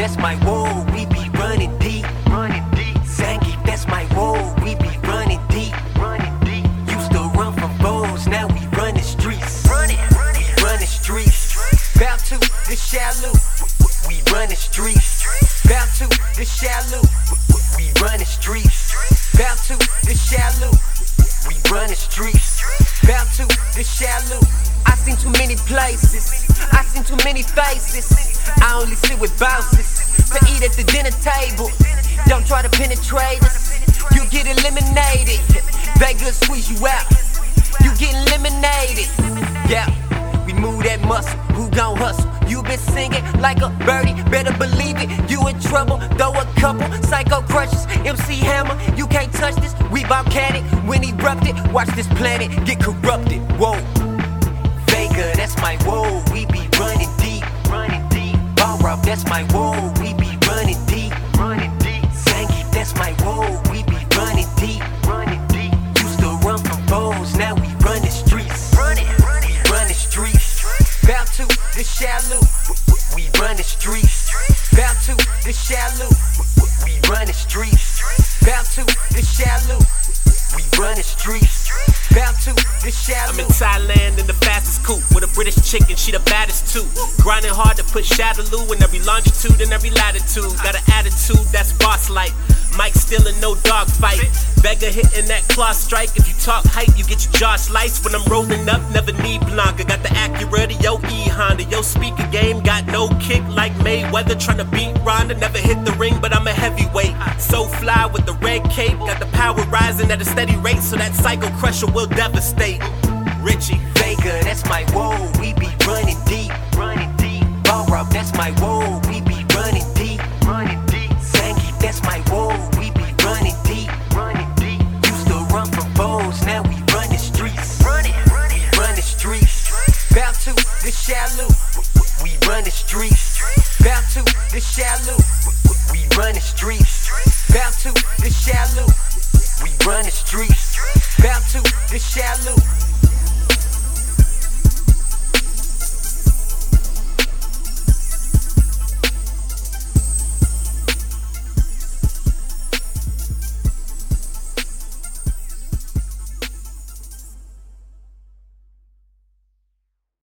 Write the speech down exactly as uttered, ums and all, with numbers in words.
that's my whoa. We be running deep, running deep. Zangief, that's my whoa. We be running deep, running deep. Used to run from foes, now we run the streets. Running, we run the streets. Bout to the shallow, we run the streets. Bout to the shallow, we run the streets. Bout to the shallow, we run the streets. Bout to the shallow. I seen too many places, I seen too many faces. I only sit with bosses to eat at the dinner table. Don't try to penetrate us, you get eliminated. They good squeeze you out, you get eliminated. Yeah, we move that muscle, who gon' hustle? You been singing like a birdie, better believe it. You in trouble, throw a couple psycho crushes. M C Hammer, you can't touch this. We volcanic, when erupted. Watch this planet get corrupted. Whoa, Vega, that's my whoa. We be running deep, running deep. Ball rock, that's my whoa. We be running deep, running deep. Zangief, that's my whoa. We be running deep, running deep. Used to run from foes, now we run the streets. Running, we run the streets. Bout to the shallow, we run the streets. Bout to the shallow, we run the streets. Bout to the shallow, we run the streets. Bout to the shallow. I'm in Thailand in the fastest coupe with a British chick and she the baddest too. Grinding hard to put Shadaloo in every longitude and every latitude. Got an attitude that's boss-like. Mike stealing, no dog fight. Vega hitting that claw strike. If you talk hype, you get your jaw sliced. When I'm rolling up, never need Blanca. Got the Acura, the yo E Honda. Yo speaker game, got no kick like Mayweather. Tryna beat Ronda, never hit the ring, but I'm a heavyweight. So fly with the red cape. Got the power rising at a steady rate, so that psycho crusher will devastate. Richie, Vega, that's my whoa. We be running deep, running deep. Ball rock, that's my whoa. We be running deep, running deep. Zangief, that's my whoa. We be running deep, running deep. Used to run from foes, now we run the streets. Running, we run the streets. Bout to the shallow, we run the streets. Bout to the shallow, we run the streets. Bout to the shallow.